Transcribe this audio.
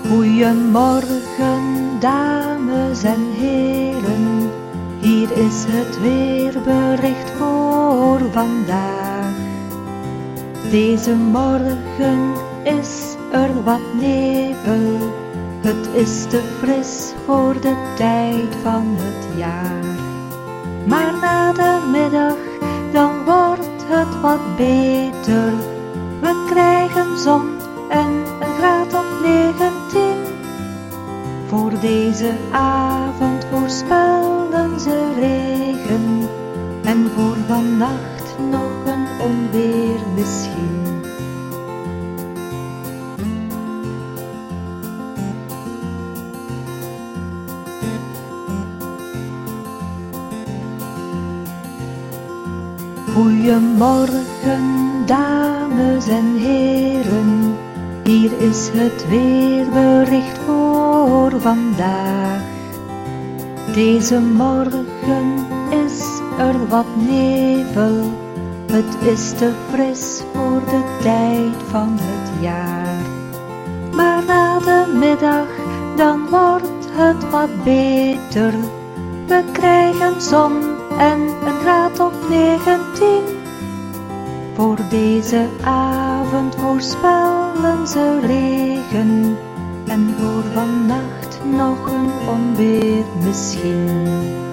Goeiemorgen, dames en heren. Hier is het weerbericht voor vandaag. Deze morgen is er wat nevel. Het is te fris voor de tijd van het jaar. Maar na de middag, dan wordt het wat beter. We krijgen zon en een graad of 19. Voor deze avond voorspellen ze regen. En voor vannacht nog een onweer misschien. Goeiemorgen, dames en heren. Hier is het weerbericht voor vandaag. Deze morgen is er wat nevel. Het is te fris voor de tijd van het jaar. Maar na de middag, dan wordt het wat beter. We krijgen zon en een graad of 19. Voor deze avond voorspellen ze regen. En voor vannacht nog een onweer misschien.